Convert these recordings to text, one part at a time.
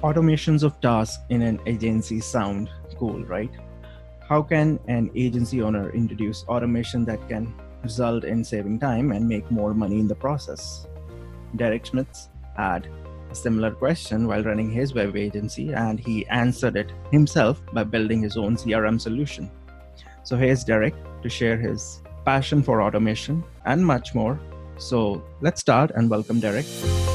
Automations of tasks in an agency sound cool, right? How can an agency owner introduce automation that can result in saving time and make more money in the process? Derek Schmitz had a similar question while running his web agency, and he answered it himself by building his own CRM solution. So here's Derek to share his passion for automation and much more. So let's start and welcome Derek.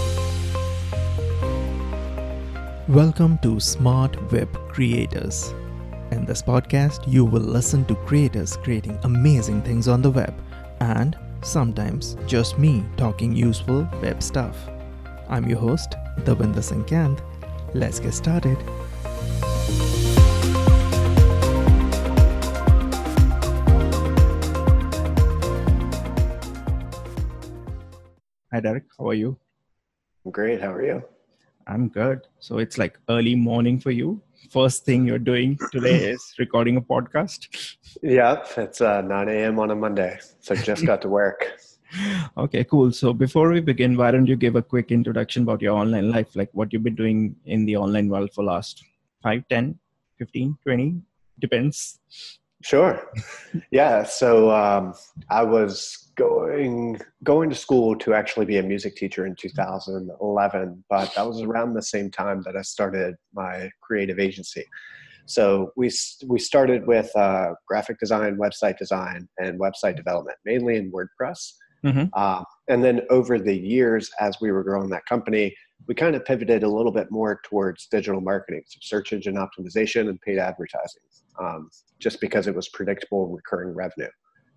Welcome to Smart Web Creators. In this podcast, you will listen to creators creating amazing things on the web and sometimes just me talking useful web stuff. I'm your host, Davinder Singh Kanth. Let's get started. Hi Derek, how are you? Great, how are you? I'm good. So it's like early morning for you. First thing you're doing today is recording a podcast. Yep, it's 9 a.m. on a Monday, so just got to work. Okay, cool. So before we begin, why don't you give a quick introduction about your online life, like what you've been doing in the online world for last 5, 10, 15, 20, depends. Sure. Yeah, so I was going to school to actually be a music teacher in 2011, but that was around the same time that I started my creative agency. So we started with graphic design, website design, and website development, mainly in WordPress. Mm-hmm. And then over the years, as we were growing that company, we kind of pivoted a little bit more towards digital marketing, so search engine optimization and paid advertising, just because it was predictable recurring revenue.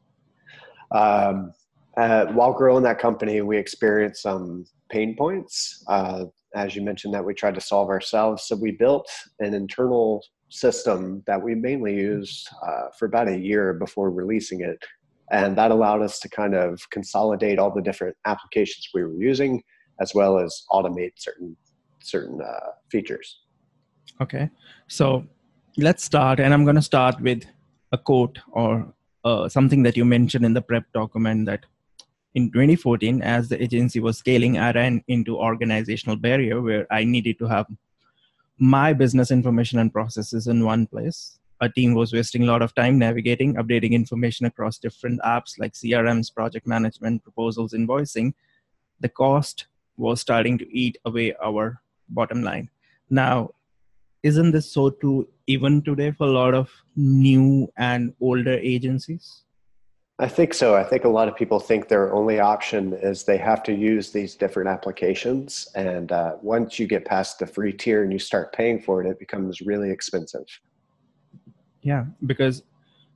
While growing that company, we experienced some pain points. As you mentioned, that we tried to solve ourselves. So we built an internal system that we mainly used for about a year before releasing it. And that allowed us to kind of consolidate all the different applications we were using, as well as automate certain features. Okay. So let's start. And I'm going to start with a quote or something that you mentioned in the prep document that in 2014, as the agency was scaling, I ran into organizational barrier where I needed to have my business information and processes in one place. Our team was wasting a lot of time navigating, updating information across different apps like CRMs, project management, proposals, invoicing. The cost was starting to eat away our bottom line. Now, isn't this so true even today for a lot of new and older agencies? I think so. I think a lot of people think their only option is they have to use these different applications. And once you get past the free tier and you start paying for it, it becomes really expensive. Yeah, because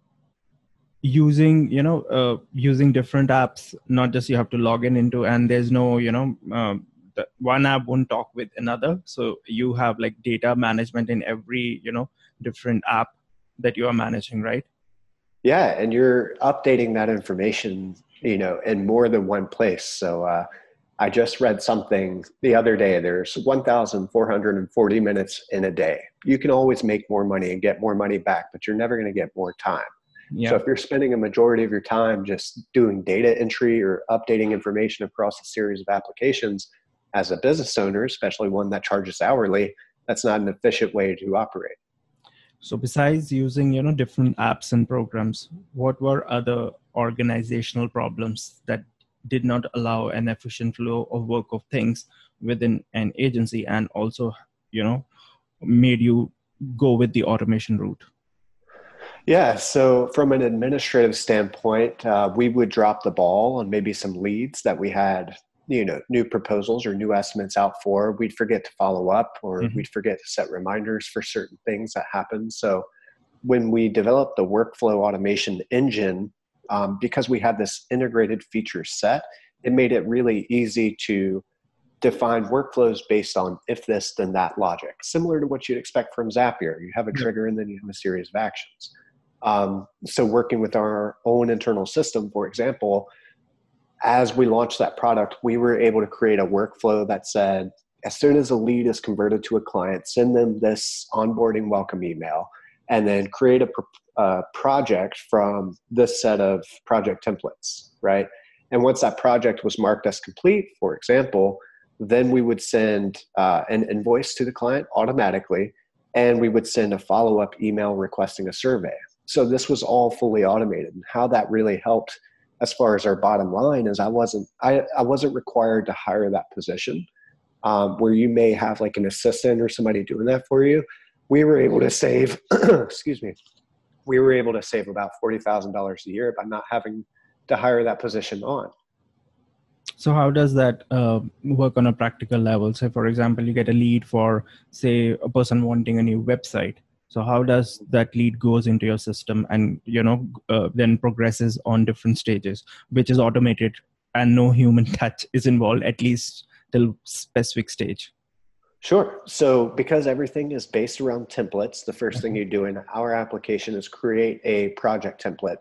using different apps, not just you have to log in into, and there's no the one app won't talk with another, so you have like data management in every different app that you are managing, right? Yeah, and you're updating that information in more than one place. So I just read something the other day. There's 1,440 minutes in a day. You can always make more money and get more money back, but you're never going to get more time. Yeah. So if you're spending a majority of your time just doing data entry or updating information across a series of applications as a business owner, especially one that charges hourly, that's not an efficient way to operate. So besides using different apps and programs, what were other organizational problems that did not allow an efficient flow of work of things within an agency, and also made you go with the automation route? Yeah, so from an administrative standpoint, we would drop the ball on maybe some leads that we had, new proposals or new estimates out for. We'd forget to follow up, or we'd forget to set reminders for certain things that happen. So when we developed the workflow automation engine, because we had this integrated feature set, it made it really easy to define workflows based on if this, then that logic, similar to what you'd expect from Zapier. You have a trigger and then you have a series of actions. So working with our own internal system, for example, as we launched that product, we were able to create a workflow that said, as soon as a lead is converted to a client, send them this onboarding welcome email, and then create a project from this set of project templates, right? And once that project was marked as complete, for example, Then we would send an invoice to the client automatically, and we would send a follow-up email requesting a survey. So this was all fully automated. And how that really helped as far as our bottom line is I wasn't required to hire that position, where you may have like an assistant or somebody doing that for you. We were able to save, excuse me, we were able to save about $40,000 a year by not having to hire that position on. So how does that work on a practical level? Say, for example, you get a lead for, say, a person wanting a new website. So how does that lead goes into your system and, then progresses on different stages, which is automated and no human touch is involved, at least till specific stage? Sure. So because everything is based around templates, the first thing you do in our application is create a project template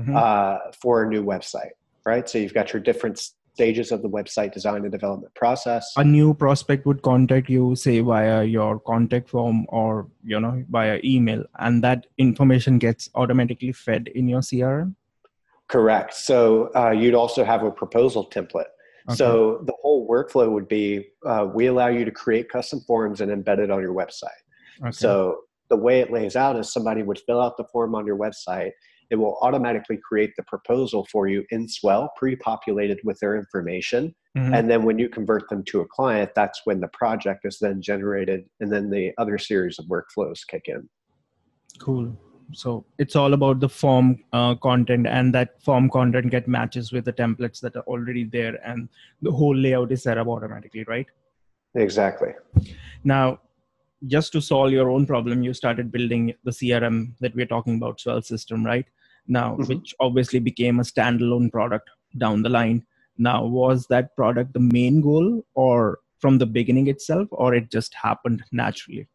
for a new website, right? So you've got your different stages of the website design and development process. A new prospect would contact you, say, via your contact form or, via email, and that information gets automatically fed in your CRM? Correct. So you'd also have a proposal template. Okay. So the whole workflow would be, we allow you to create custom forms and embed it on your website. Okay. So the way it lays out is somebody would fill out the form on your website. It will automatically create the proposal for you in Swell, pre-populated with their information. And then when you convert them to a client, that's when the project is then generated, and then the other series of workflows kick in. Cool. So it's all about the form content, and that form content get matches with the templates that are already there, and the whole layout is set up automatically, right? Exactly. Now, just to solve your own problem, you started building the CRM that we're talking about, Swell system, right? Now, which obviously became a standalone product down the line. Now, was that product the main goal or from the beginning itself, or it just happened naturally?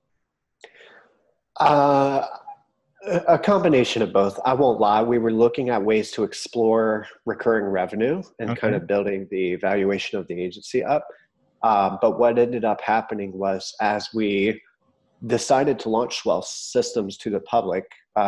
A combination of both. I won't lie. We were looking at ways to explore recurring revenue and kind of building the valuation of the agency up. But what ended up happening was, as we decided to launch Swell Systems to the public,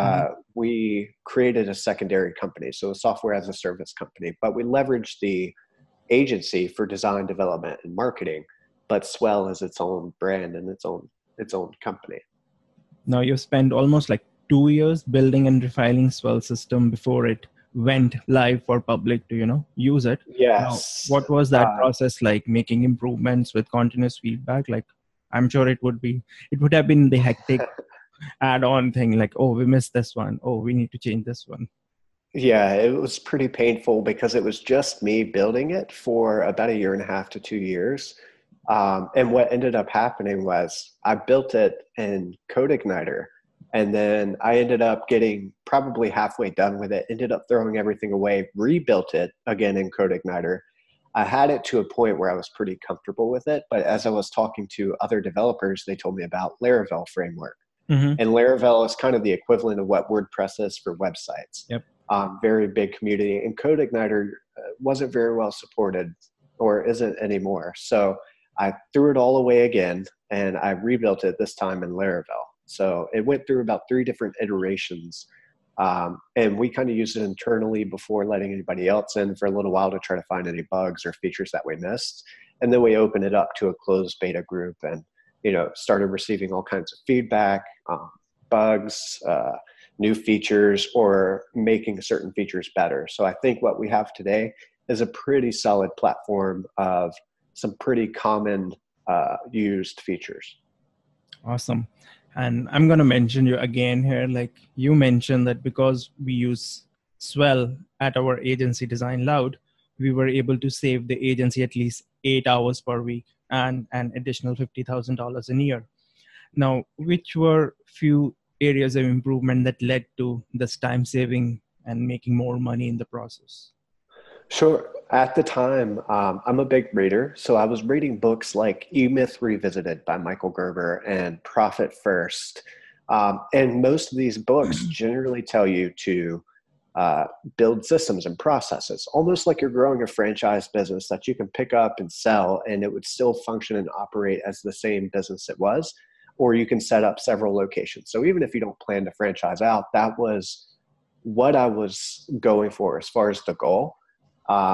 we created a secondary company, so a software as a service company. But we leveraged the agency for design, development, and marketing. But Swell is its own brand and its own company. Now you spent almost like 2 years building and refining Swell system before it went live for public to use it. Yes. Now, what was that process like, making improvements with continuous feedback? Like, I'm sure it would have been the hectic add-on thing, like, oh, we missed this one, oh, we need to change this one. Yeah, it was pretty painful because it was just me building it for about 1.5 to 2 years. And what ended up happening was I built it in CodeIgniter, and then I ended up getting probably halfway done with it, ended up throwing everything away, rebuilt it again in CodeIgniter. I had it to a point where I was pretty comfortable with it, but as I was talking to other developers, they told me about Laravel framework. And Laravel is kind of the equivalent of what WordPress is for websites. Yep. Very big community, and CodeIgniter wasn't very well supported, or isn't anymore. So I threw it all away again, and I rebuilt it this time in Laravel. So it went through about 3 different iterations, and we kind of used it internally before letting anybody else in for a little while to try to find any bugs or features that we missed. And then we opened it up to a closed beta group and, started receiving all kinds of feedback, bugs, new features, or making certain features better. So I think what we have today is a pretty solid platform of some pretty common used features. Awesome. And I'm going to mention you again here, like you mentioned that because we use Swell at our agency Design Loud, we were able to save the agency at least 8 hours per week and an additional $50,000 a year. Now, which were few areas of improvement that led to this time saving and making more money in the process? Sure. At the time, I'm a big reader, so I was reading books like E-Myth Revisited by Michael Gerber and Profit First. And most of these books generally tell you to build systems and processes, almost like you're growing a franchise business that you can pick up and sell, and it would still function and operate as the same business it was, or you can set up several locations. So even if you don't plan to franchise out, that was what I was going for as far as the goal.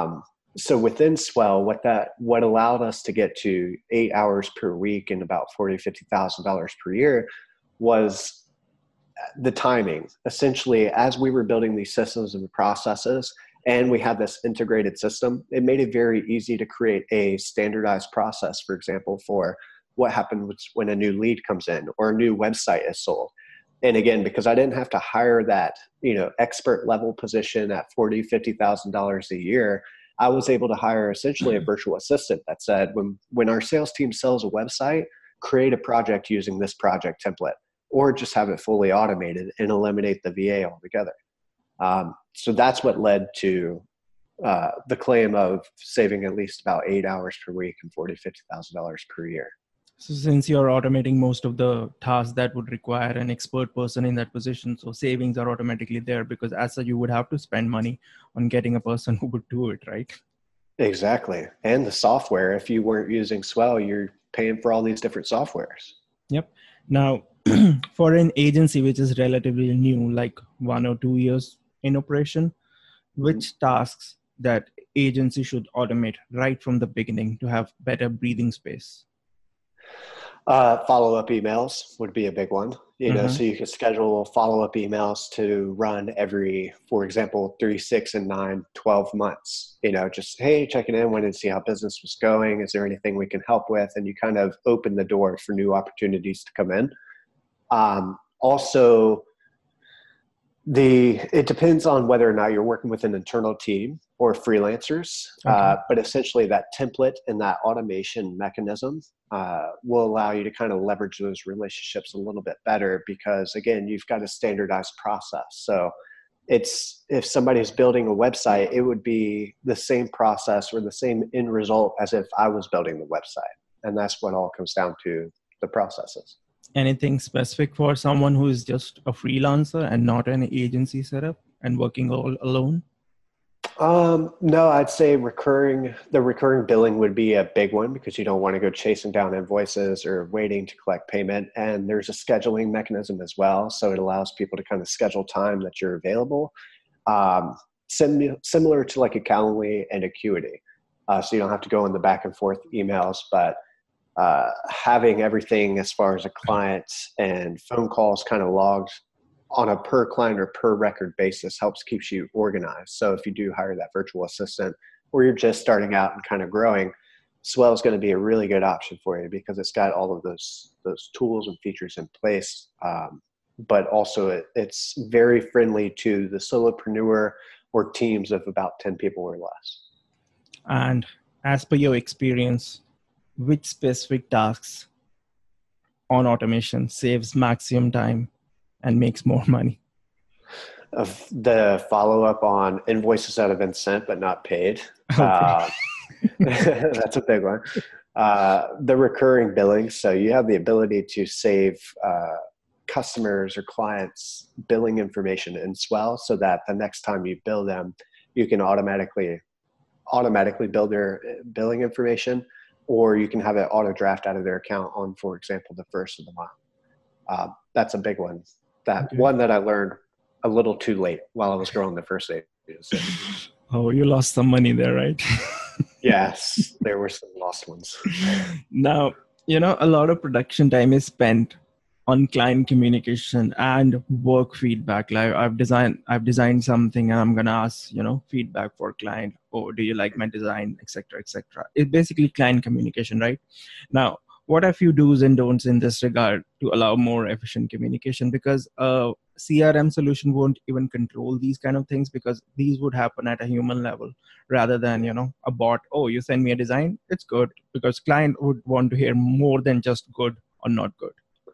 So within Swell, what allowed us to get to 8 hours per week and about $40,000-$50,000 per year was the timing. Essentially, as we were building these systems and processes, and we had this integrated system, it made it very easy to create a standardized process, for example, for what happens when a new lead comes in or a new website is sold. And again, because I didn't have to hire that, expert level position at $40,000, $50,000 a year, I was able to hire essentially a virtual assistant that said, when our sales team sells a website, create a project using this project template, or just have it fully automated and eliminate the VA altogether. So that's what led to the claim of saving at least about 8 hours per week and $40,000, $50,000 per year. So since you're automating most of the tasks that would require an expert person in that position, so savings are automatically there, because as such, you would have to spend money on getting a person who would do it, right? Exactly. And the software, if you weren't using Swell, you're paying for all these different softwares. Yep. Now, for an agency which is relatively new, like 1 or 2 years in operation, which tasks that agency should automate right from the beginning to have better breathing space? Follow-up emails would be a big one, so you could schedule follow-up emails to run every, for example, 3, 6, and 9, 12 months, just, hey, checking in, wanted to see how business was going. Is there anything we can help with? And you kind of open the door for new opportunities to come in. Also, it depends on whether or not you're working with an internal team or freelancers, but essentially that template and that automation mechanism will allow you to kind of leverage those relationships a little bit better, because again, you've got a standardized process. So if somebody's building a website, it would be the same process or the same end result as if I was building the website. And that's what all comes down to, the processes. Anything specific for someone who is just a freelancer and not an agency setup and working all alone? No, I'd say the recurring billing would be a big one, because you don't want to go chasing down invoices or waiting to collect payment. And there's a scheduling mechanism as well. So it allows people to kind of schedule time that you're available. Similar to like a Calendly and Acuity. So you don't have to go in the back and forth emails, but having everything as far as a client and phone calls kind of logged on a per client or per record basis helps keeps you organized. So if you do hire that virtual assistant, or you're just starting out and kind of growing, Swell is going to be a really good option for you, because it's got all of those tools and features in place. But also it's very friendly to the solopreneur or teams of about 10 people or less. And as per your experience, which specific tasks on automation saves maximum time and makes more money? Of the follow-up on invoices that have been sent but not paid. Okay. That's a big one. The recurring billing. So you have the ability to save customers or clients billing information in Swell, so that the next time you bill them, you can automatically bill their billing information, or you can have it auto draft out of their account on, for example, the first of the month. That's a big one. One that I learned a little too late while I was growing the first agency. Oh, you lost some money there, right? Yes, there were some lost ones. Now, a lot of production time is spent on client communication and work feedback. Like I've designed something and I'm going to ask, feedback for client, or do you like my design, etc., etc. It's basically client communication, right? Now, what are a few do's and don'ts in this regard to allow more efficient communication? Because a CRM solution won't even control these kind of things, because these would happen at a human level rather than, a bot. Oh, you send me a design, it's good, because client would want to hear more than just good or not good.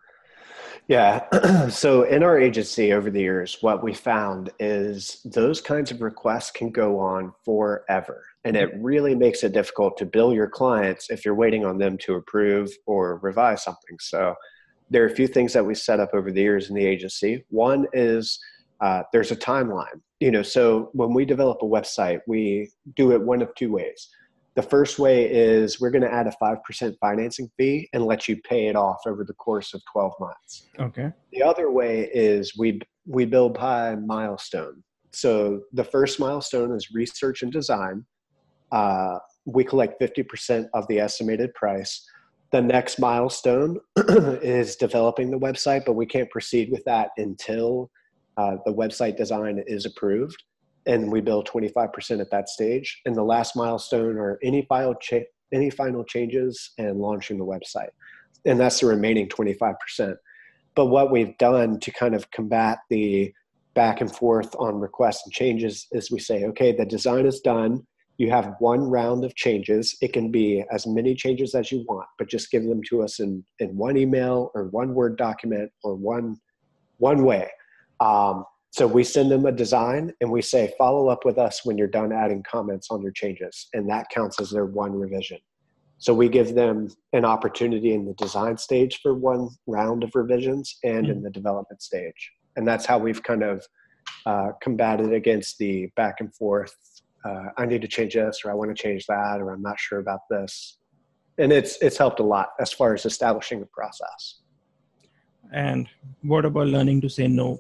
Yeah. So in our agency over the years, what we found is those kinds of requests can go on forever. And it really makes it difficult to bill your clients if you're waiting on them to approve or revise something. So there are a few things that we set up over the years in the agency. One is there's a timeline. So when we develop a website, we do it one of two ways. The first way is we're going to add a 5% financing fee and let you pay it off over the course of 12 months. Okay. The other way is we bill by milestone. So the first milestone is research and design. we collect 50% of the estimated price. The next milestone is developing the website, but we can't proceed with that until the website design is approved, and we bill 25% at that stage. And the last milestone are any final changes and launching the website, and that's the remaining 25%. But what we've done to kind of combat the back and forth on requests and changes is we say, okay, the design is done. You have one round of changes. It can be as many changes as you want, but just give them to us in one email or one Word document or one way. So we send them a design and we say, follow up with us when you're done adding comments on your changes. And that counts as their one revision. So we give them an opportunity in the design stage for one round of revisions and in the development stage. And that's how we've kind of combated against the back and forth. I need to change this, or I want to change that, or I'm not sure about this. And it's helped a lot as far as establishing the process. And what about learning to say no?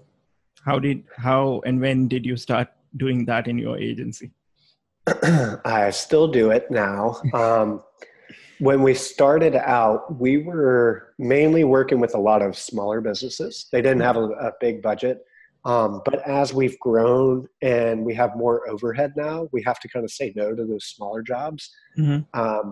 How and when did you start doing that in your agency? I still do it now. When we started out, we were mainly working with a lot of smaller businesses. They didn't have a big budget. But as we've grown and we have more overhead now, we have to kind of say no to those smaller jobs. Mm-hmm.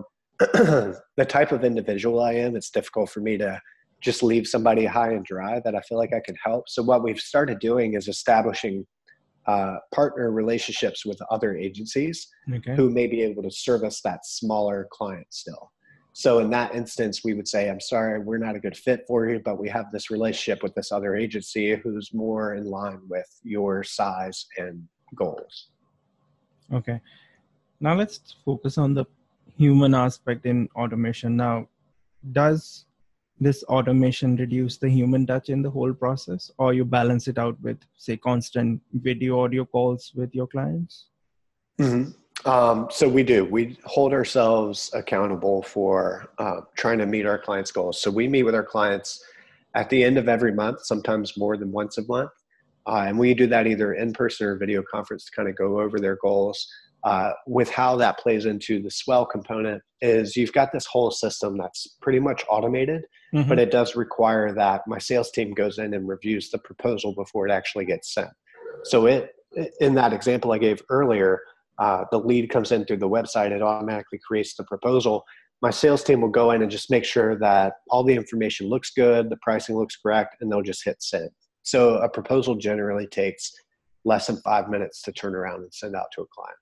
The type of individual I am, it's difficult for me to just leave somebody high and dry that I feel like I can help. So what we've started doing is establishing partner relationships with other agencies who may be able to service that smaller client still. So in that instance, we would say, I'm sorry, we're not a good fit for you, but we have this relationship with this other agency who's more in line with your size and goals. Okay. Now let's focus on the human aspect in automation. Now, does this automation reduce the human touch in the whole process, or you balance it out with, say, constant video audio calls with your clients? Mm-hmm. So we hold ourselves accountable for trying to meet our clients' goals. So we meet with our clients at the end of every month, sometimes more than once a month. And we do that either in person or video conference to kind of go over their goals. With how that plays into the Swell component is you've got this whole system that's pretty much automated, but it does require that my sales team goes in and reviews the proposal before it actually gets sent. So in that example I gave earlier, the lead comes in through the website, it automatically creates the proposal. My sales team will go in and just make sure that all the information looks good, the pricing looks correct, and they'll just hit send. So a proposal generally takes less than 5 minutes to turn around and send out to a client.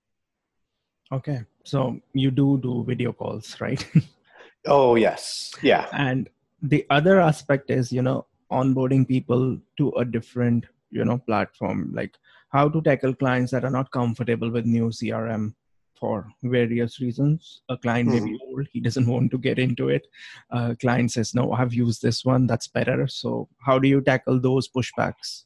Okay. So you do video calls, right? Oh, yes. Yeah. And the other aspect is, onboarding people to a different, platform, like how to tackle clients that are not comfortable with new CRM for various reasons. A client may be old, he doesn't want to get into it. A client says, no, I've used this one, that's better. So how do you tackle those pushbacks?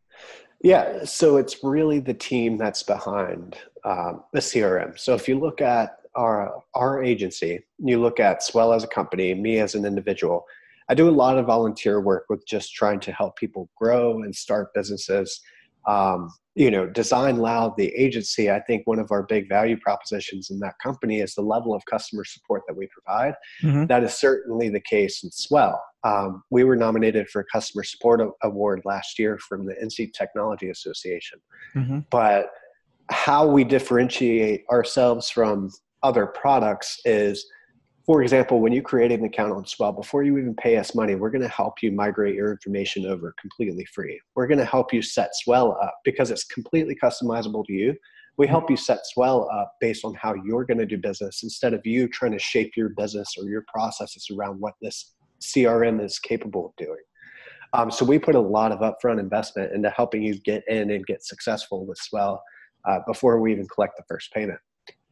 Yeah, so it's really the team that's behind the CRM. So if you look at our agency, you look at Swell as a company, me as an individual, I do a lot of volunteer work with just trying to help people grow and start businesses. Design Loud, the agency, I think one of our big value propositions in that company is the level of customer support that we provide. That is certainly the case in Swell. We were nominated for a customer support award last year from the NC Technology Association. But how we differentiate ourselves from other products is, for example, when you create an account on Swell, before you even pay us money, we're going to help you migrate your information over completely free. We're going to help you set Swell up because it's completely customizable to you. We help you set Swell up based on how you're going to do business instead of you trying to shape your business or your processes around what this CRM is capable of doing. So we put a lot of upfront investment into helping you get in and get successful with Swell before we even collect the first payment.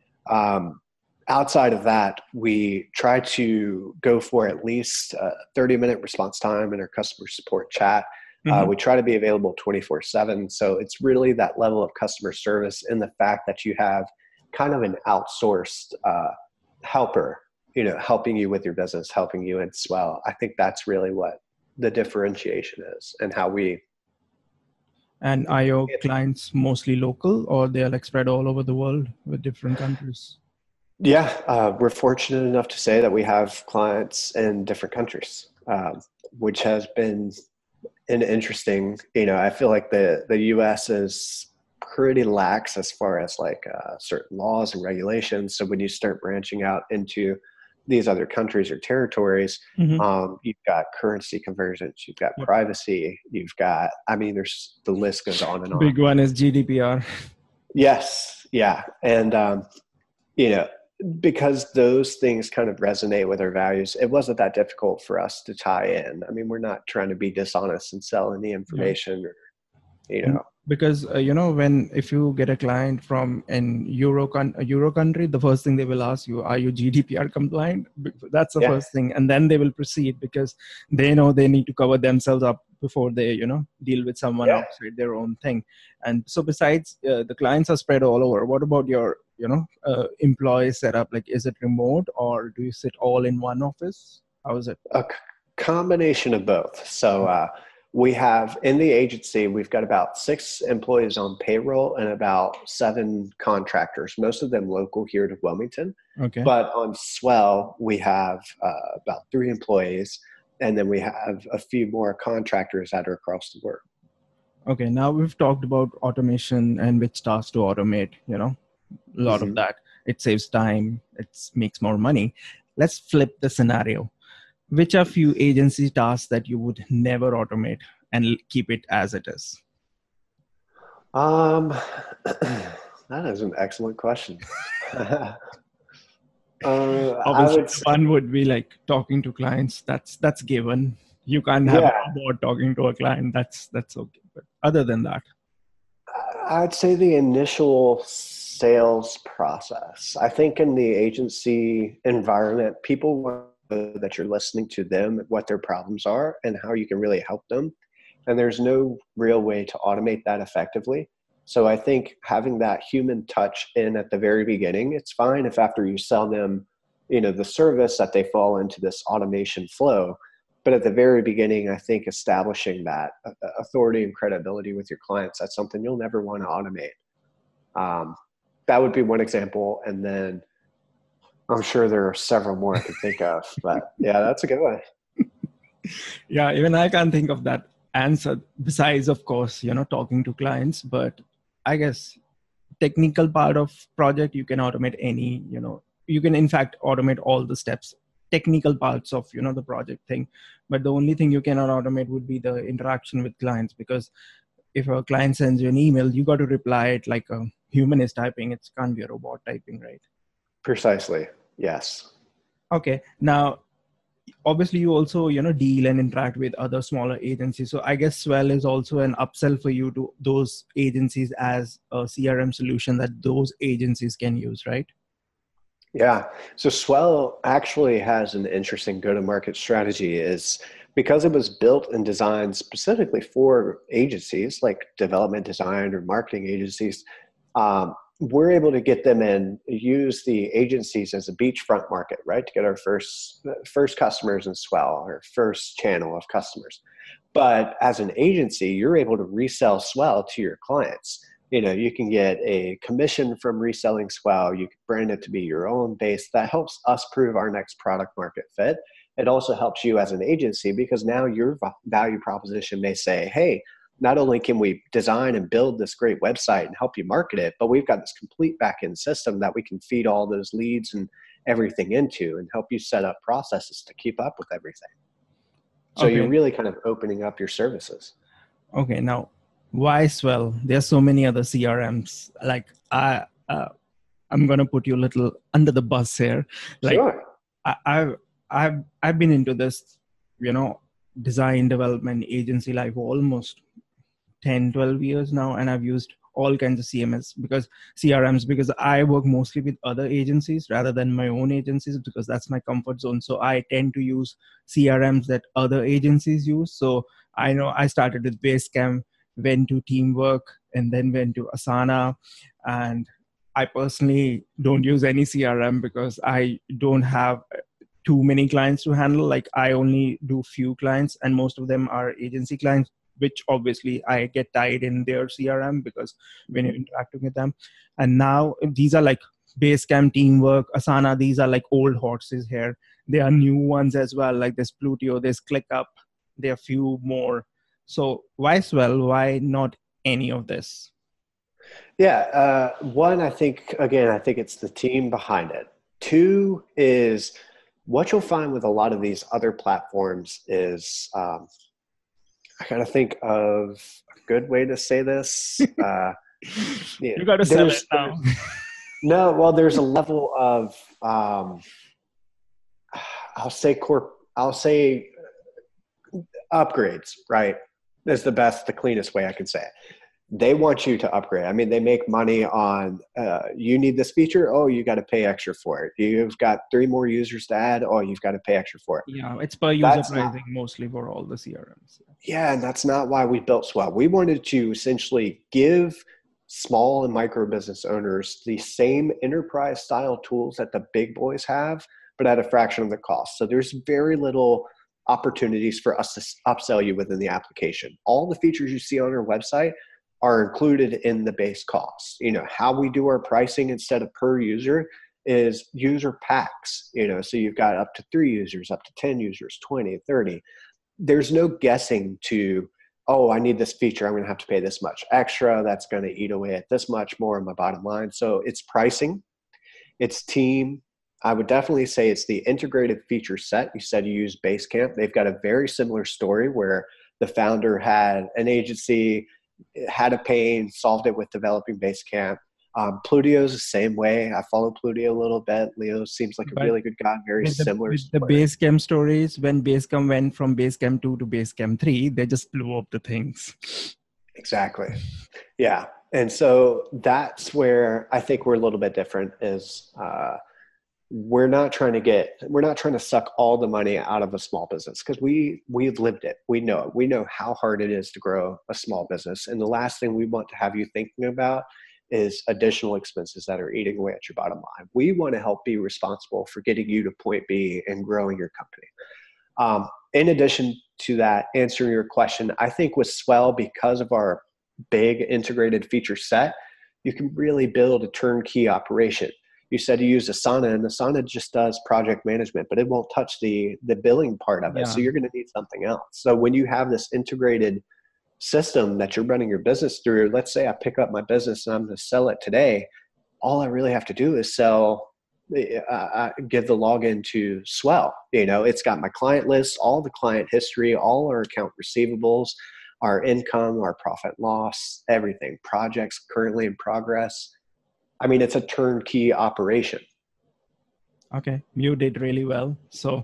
Outside of that, we try to go for at least 30-minute response time in our customer support chat. We try to be available 24/7. So it's really that level of customer service and the fact that you have kind of an outsourced helper, helping you with your business, helping you in Swell. I think that's really what the differentiation is and how we. And are your clients mostly local, or they're like spread all over the world with different countries? Yeah, we're fortunate enough to say that we have clients in different countries, which has been an interesting. I feel like the U.S. is pretty lax as far as like certain laws and regulations. So when you start branching out into these other countries or territories, Mm-hmm. you've got currency conversions, you've got Yep. privacy, you've got. I mean, there's the list goes on and on. Big one is GDPR. Yes, yeah, and you know, because those things kind of resonate with our values, it wasn't that difficult for us to tie in. I mean, we're not trying to be dishonest and sell any Yeah. information or, you And know, because when if you get a client from a euro country, the first thing they will ask you, are you GDPR compliant? That's the yeah, first thing, and then they will proceed because they know they need to cover themselves up before they deal with someone yeah. outside their own thing. And so besides the clients are spread all over, what about your employee setup? Like, is it remote or do you sit all in one office? How is it? Combination of both. So we have in the agency, we've got about 6 employees on payroll and about 7 contractors, most of them local here to Wilmington. Okay. But on Swell, we have about 3 employees, and then we have a few more contractors that are across the world. Okay, now we've talked about automation and which tasks to automate, a lot of Mhm. that. It saves time, it makes more money. Let's flip the scenario. Which are few agency tasks that you would never automate and keep it as it is? Um, that is an excellent question. I Obviously, would the say, one would be like talking to clients. That's given. You can't have a yeah, robot talking to a client. That's okay. But other than that, I'd say the initial sales process. I think in the agency environment, people want to know that you're listening to them, what their problems are, and how you can really help them. And there's no real way to automate that effectively. So I think having that human touch in at the very beginning, it's fine if after you sell them, the service that they fall into this automation flow. But at the very beginning, I think establishing that authority and credibility with your clients, that's something you'll never want to automate. Um, that would be one example. And then I'm sure there are several more I could think of, but yeah, that's a good one. yeah, even I can't think of that answer. Besides, of course, talking to clients, but I guess technical part of project you can automate any you can in fact automate all the steps, technical parts of the project thing. But the only thing you cannot automate would be the interaction with clients, because if a client sends you an email, you got to reply it like a human is typing. It can't be a robot typing, right? Precisely. Yes. Okay, now obviously you also deal and interact with other smaller agencies, so I guess Swell is also an upsell for you to those agencies as a CRM solution that those agencies can use, right? Yeah. So Swell actually has an interesting go-to-market strategy is because it was built and designed specifically for agencies like development design or marketing agencies. We're able to get them in, use the agencies as a beachfront market, right? To get our first customers in Swell, our first channel of customers. But as an agency, you're able to resell Swell to your clients. You can get a commission from reselling Swell. You can brand it to be your own base. That helps us prove our next product market fit. It also helps you as an agency because now your value proposition may say, hey, not only can we design and build this great website and help you market it, but we've got this complete backend system that we can feed all those leads and everything into and help you set up processes to keep up with everything. So you're Okay. really kind of opening up your services. Okay, now why Swell? There's so many other CRMs. Like I'm gonna put you a little under the bus here. Like Sure. I've been into this, design development agency life almost 10-12 years now, and I've used all kinds of CRMs because I work mostly with other agencies rather than my own agencies, because that's my comfort zone. So I tend to use CRMs that other agencies use. So I know I started with Basecamp, went to Teamwork, and then went to Asana. And I personally don't use any CRM because I don't have too many clients to handle. Like I only do few clients, and most of them are agency clients, which obviously I get tied in their CRM because when you're interacting with them. And now these are like Basecamp, Teamwork, Asana, these are like old horses here. There are new ones as well, like there's Plutio, there's ClickUp, there are a few more. So why Swell? Why not any of this? Yeah. One, I think it's the team behind it. Two is what you'll find with a lot of these other platforms is I gotta think of a good way to say this. You got to sell it now. No, well, there's a level of I'll say upgrades, right? Is the cleanest way I can say it. They want you to upgrade. I mean, they make money on, you need this feature. Oh, you got to pay extra for it. You've got 3 more users to add. Oh, you've got to pay extra for it. Yeah, it's per user pricing mostly for all the CRMs. Yeah, and that's not why we built Swell. We wanted to essentially give small and micro business owners the same enterprise style tools that the big boys have, but at a fraction of the cost. So there's very little opportunities for us to upsell you within the application. All the features you see on our website are included in the base cost. You know, how we do our pricing instead of per user is user packs, you know, so you've got up to 3 users, up to 10 users, 20, 30. There's no guessing to, oh, I need this feature, I'm going to have to pay this much extra. That's going to eat away at this much more on my bottom line. So it's pricing, it's team. I would definitely say it's the integrated feature set. You said you use Basecamp. They've got a very similar story where the founder had an agency, had a pain, solved it with developing Basecamp. Plutio is the same way. I follow Plutio a little bit. Leo seems like a really good guy, very similar. With the Basecamp stories, when Basecamp went from Basecamp 2 to Basecamp 3, they just blew up the things. Exactly. Yeah. And so that's where I think we're a little bit different is we're not trying to suck all the money out of a small business because we've lived it. We know it. We know how hard it is to grow a small business. And the last thing we want to have you thinking about is additional expenses that are eating away at your bottom line. We want to help be responsible for getting you to point B and growing your company. In addition to that, answering your question, I think with Swell, because of our big integrated feature set, you can really build a turnkey operation. You said you use Asana, and Asana just does project management, but it won't touch the billing part of it. Yeah. So you're going to need something else. So when you have this integrated system that you're running your business through, let's say I pick up my business and I'm going to sell it today, all I really have to do is give the login to Swell. You know, it's got my client list, all the client history, all our account receivables, our income, our profit loss, everything, projects currently in progress. I mean, it's a turnkey operation. Okay, you did really well. So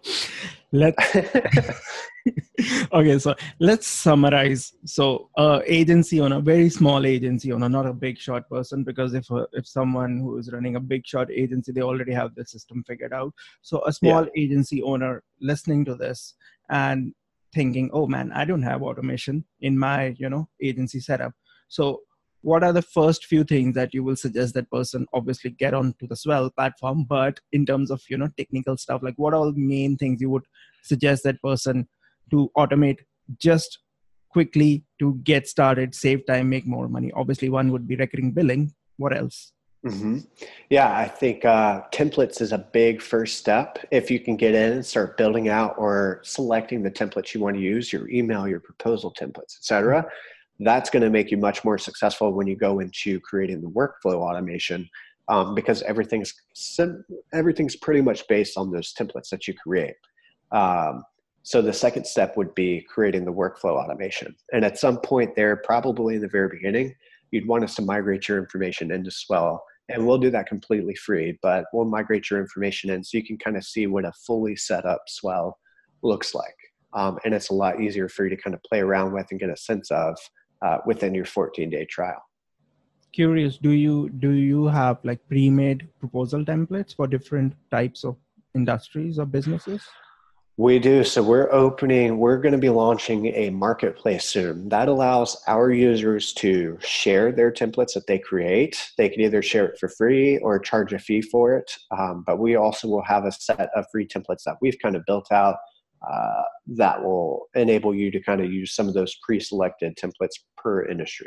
let's summarize. So agency owner, very small agency owner, not a big shot person, because if someone who is running a big shot agency, they already have the system figured out. So a small agency owner listening to this and thinking, oh man, I don't have automation in my, agency setup. So what are the first few things that you will suggest that person obviously get onto the Swell platform, but in terms of, technical stuff, like what are the main things you would suggest that person to automate just quickly to get started, save time, make more money? Obviously one would be recurring billing. What else? Mm-hmm. Yeah, I think templates is a big first step. If you can get in and start building out or selecting the templates you want to use, your email, your proposal templates, etc., that's going to make you much more successful when you go into creating the workflow automation, because everything's pretty much based on those templates that you create. So the second step would be creating the workflow automation. And at some point there, probably in the very beginning, you'd want us to migrate your information into Swell. And we'll do that completely free, but we'll migrate your information in so you can kind of see what a fully set up Swell looks like. And it's a lot easier for you to kind of play around with and get a sense of within your 14-day trial. Curious, do you have like pre-made proposal templates for different types of industries or businesses? We do. So we're going to be launching a marketplace soon that allows our users to share their templates that they create. They can either share it for free or charge a fee for it. But we also will have a set of free templates that we've kind of built out that will enable you to kind of use some of those pre-selected templates per industry.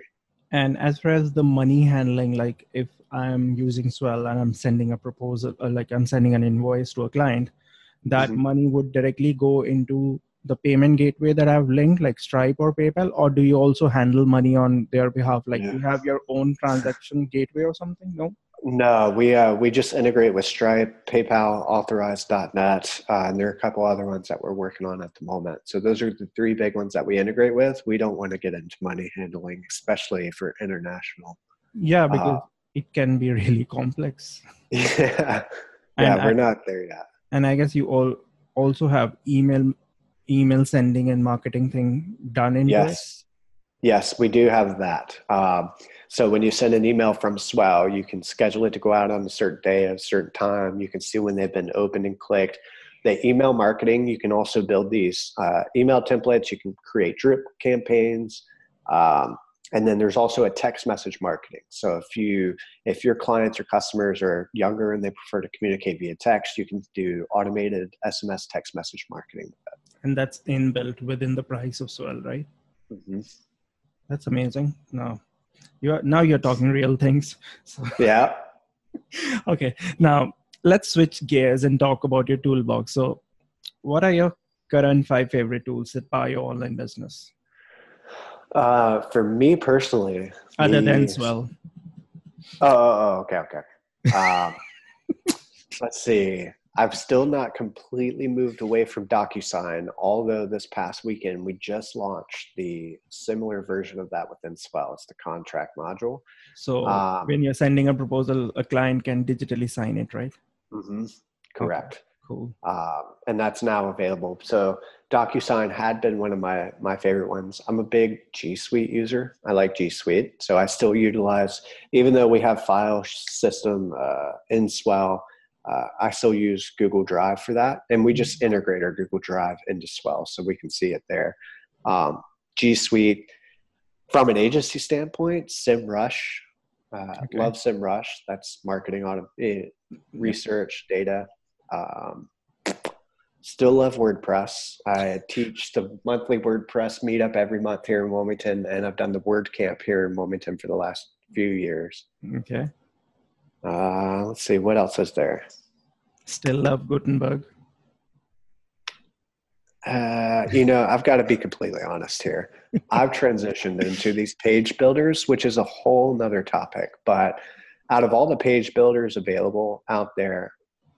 And as far as the money handling, like if I'm using Swell and I'm sending a proposal, like I'm sending an invoice to a client, that Mhm. money would directly go into the payment gateway that I've linked, like Stripe or PayPal, or do you also handle money on their behalf? Like, do Yeah. you have your own transaction gateway or something? No? No, we just integrate with Stripe, PayPal, Authorize.net, and there are a couple other ones that we're working on at the moment. So those are the three big ones that we integrate with. We don't want to get into money handling, especially for international. Yeah, Uh, because it can be really complex. yeah, And yeah, I we're not there yet. and I guess you all also have email sending and marketing thing done into it. Yes, yes, we do have that. So when you send an email from Swell, you can schedule it to go out on a certain day at a certain time. You can see when they've been opened and clicked. The email marketing, you can also build these email templates. You can create drip campaigns. Um, and then there's also a text message marketing. So if your clients or customers are younger and they prefer to communicate via text, you can do automated SMS text message marketing. And that's inbuilt within the price of Swell, right? Mm-hmm. That's amazing. Now you're talking real things. So, Yeah. okay, now let's switch gears and talk about your toolbox. So, what are your current 5 favorite tools that power your online business, For me personally, other than the Swell? okay, okay. Um, let's see. I've still not completely moved away from DocuSign, although this past weekend we just launched the similar version of that within Swell. It's the contract module. So, Um, when you're sending a proposal, a client can digitally sign it, right? mhm, Okay, correct. cool. And that's now available. So DocuSign had been one of my favorite ones. I'm a big G Suite user. I like G Suite, so I still utilize, even though we have file system in Swell, I still use Google Drive for that, and we just integrate our Google Drive into Swell so we can see it there. Um, G Suite, from an agency standpoint, SEMrush. Okay. Love SEMrush. That's marketing on Yep. research data. Um, Still love WordPress. I teach the monthly WordPress meetup every month here in Wilmington, and I've done the WordCamp here in Wilmington for the last few years. Okay. Let's see, what else is there? Still love Gutenberg. I've got to be completely honest here. I've transitioned into these page builders, which is a whole nother topic. But out of all the page builders available out there,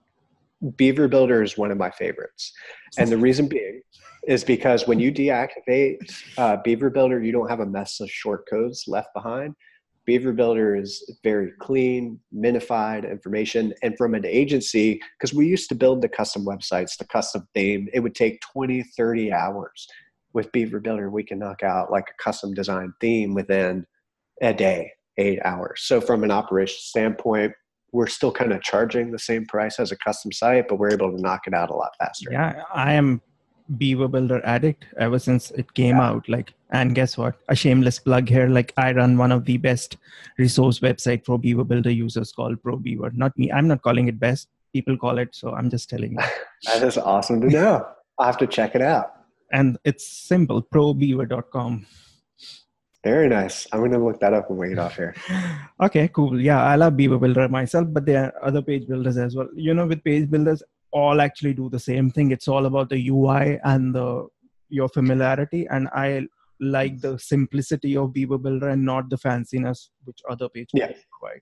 Beaver Builder is one of my favorites. And the reason being is because when you deactivate Beaver Builder, you don't have a mess of short codes left behind. Beaver Builder is very clean, minified information. And from an agency, because we used to build the custom websites, the custom theme, it would take 20, 30 hours. With Beaver Builder, we can knock out like a custom design theme within a day, 8 hours. So from an operations standpoint, we're still kind of charging the same price as a custom site, but we're able to knock it out a lot faster. Yeah, I am Beaver Builder addict ever since it came Yeah. out. Like, and guess what? A shameless plug here. Like, I run one of the best resource website for Beaver Builder users called Pro Beaver. Not me. I'm not calling it best. People call it. So I'm just telling you. That is awesome to know. I'll have to check it out. And it's simple. Probeaver.com. Very nice. I'm going to look that up when we get off here. Okay, cool. Yeah, I love Beaver Builder myself, but there are other page builders as well. With page builders, all actually do the same thing. It's all about the UI and your familiarity. And I like the simplicity of Beaver Builder and not the fanciness which other page builders provide.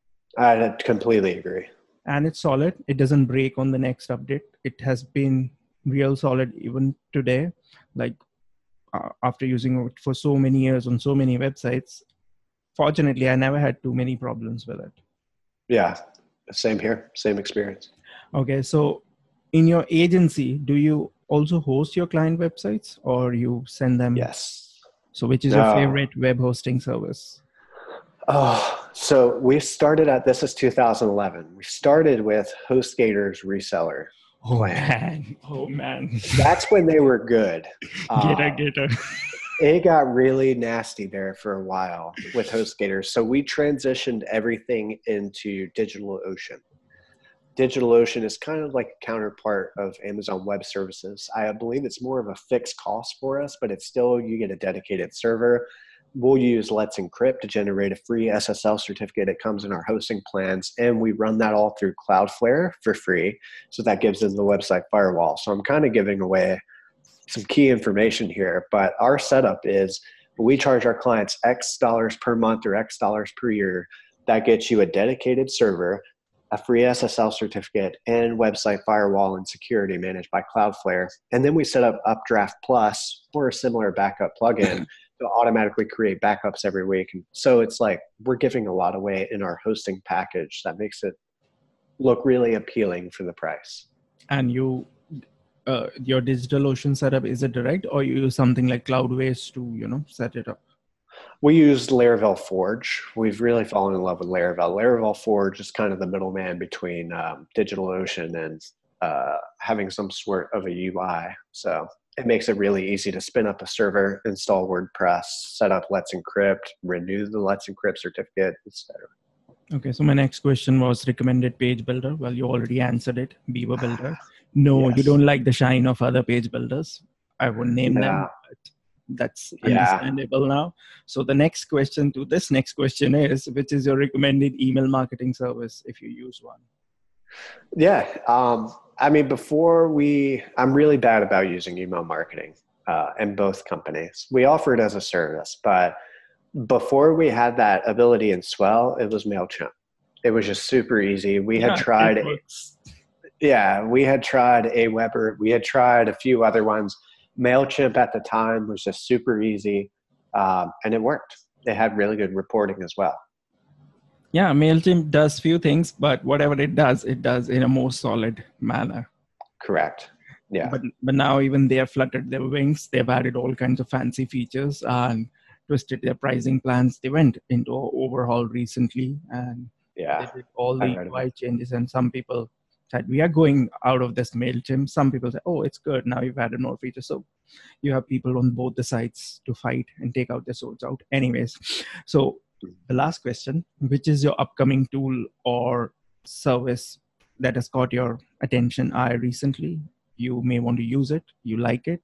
I completely agree. And it's solid. It doesn't break on the next update. It has been real solid even today. Like after using it for so many years on so many websites, fortunately, I never had too many problems with it. Yeah, same here. Same experience. Okay, so in your agency, do you also host your client websites or you send them? Yes. So which is your favorite web hosting service? Oh, so this is 2011. We started with HostGator's reseller. Man. Oh, man. That's when they were good. Gator. It got really nasty there for a while with HostGator. So we transitioned everything into DigitalOcean. DigitalOcean is kind of like a counterpart of Amazon Web Services. I believe it's more of a fixed cost for us, but it's still, you get a dedicated server. we'll use Let's Encrypt to generate a free SSL certificate. It comes in our hosting plans, and we run that all through Cloudflare for free. So that gives us the website firewall. So I'm kind of giving away some key information here, but our setup is we charge our clients X dollars per month or X dollars per year. That gets you a dedicated server, a free SSL certificate, and website firewall and security managed by Cloudflare. And then we set up Updraft Plus or a similar backup plugin to automatically create backups every week. And so it's like we're giving a lot away in our hosting package that makes it look really appealing for the price. And your DigitalOcean setup, is it direct, or you use something like Cloudways to, set it up? We use Laravel Forge. We've really fallen in love with Laravel. Laravel Forge is kind of the middleman between DigitalOcean and having some sort of a UI. So it makes it really easy to spin up a server, install WordPress, set up Let's Encrypt, renew the Let's Encrypt certificate, etc. Okay, so my next question was recommended page builder. Well, you already answered it, Beaver Builder. No, Yes. You don't like the shine of other page builders. I won't name them, but that's understandable now. So the next question to this next question is, which is your recommended email marketing service if you use one? Yeah. I'm really bad about using email marketing in both companies. We offer it as a service, but before we had that ability in Swell, it was MailChimp. It was just super easy. We had tried Aweber. We had tried a few other ones. MailChimp at the time was just super easy, and it worked. It had really good reporting as well. Yeah, MailChimp does few things, but whatever it does in a more solid manner. Correct. Yeah. But now even they have fluttered their wings. They've added all kinds of fancy features and twisted their pricing plans. They went into an overhaul recently, and they did all the UI changes. And some people said, we are going out of this MailChimp. Some people say, oh, it's good. Now you've added more features. So you have people on both the sides to fight and take out their swords out. Anyways, so the last question, which is your upcoming tool or service that has caught your attention recently? You may want to use it. You like it?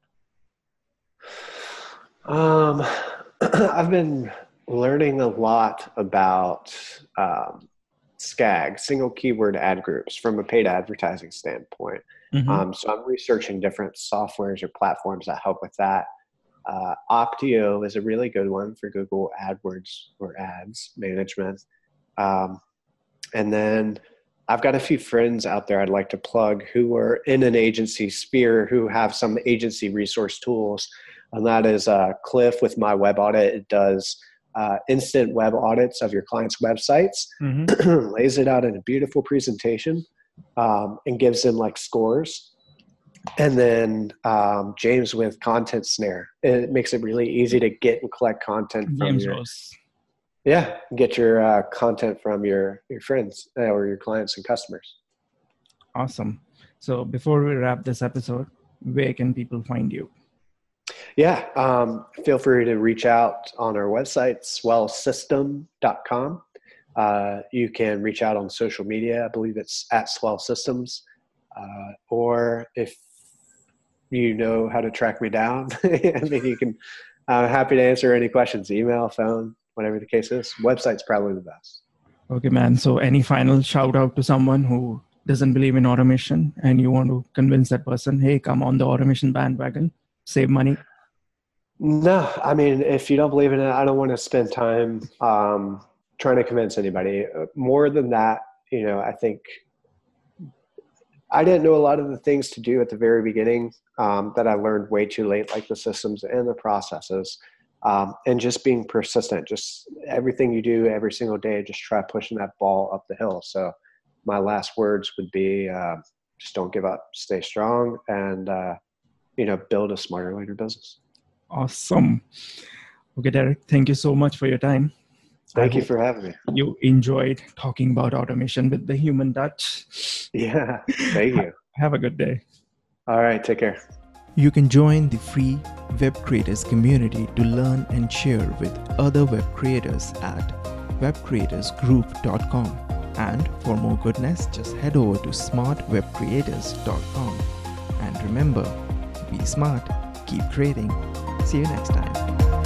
I've been learning a lot about SKAG, single keyword ad groups, from a paid advertising standpoint. Mm-hmm. So I'm researching different softwares or platforms that help with that. Optio is a really good one for Google AdWords or ads management. And then I've got a few friends out there I'd like to plug who are in an agency sphere who have some agency resource tools. And that is Cliff with My Web Audit. It does instant web audits of your clients' websites, Mm-hmm. lays it out in a beautiful presentation, and gives them like scores. And then James with Content Snare. It makes it really easy to get and collect content from get your content from your friends or your clients and customers. Awesome. So before we wrap this episode, where can people find you? Yeah, feel free to reach out on our website, swellsystem.com. You can reach out on social media. I believe it's at Swell Systems. Or if you know how to track me down, I mean, you can. I'm happy to answer any questions, email, phone, whatever the case is. Website's probably the best. Okay, man. So any final shout out to someone who doesn't believe in automation and you want to convince that person, hey, come on the automation bandwagon, save money? No, I mean, if you don't believe in it, I don't want to spend time trying to convince anybody. More than that, I think I didn't know a lot of the things to do at the very beginning that I learned way too late, like the systems and the processes, and just being persistent. Just everything you do every single day, just try pushing that ball up the hill. So my last words would be just don't give up, stay strong, and build a smarter later business. Awesome. Okay, Derek, thank you so much for your time. Thank you for having me. You enjoyed talking about automation with the human touch. Yeah, thank you. Have a good day. All right, take care. You can join the free Web Creators community to learn and share with other web creators at webcreatorsgroup.com. And for more goodness, just head over to smartwebcreators.com. And remember, be smart, keep creating. See you next time.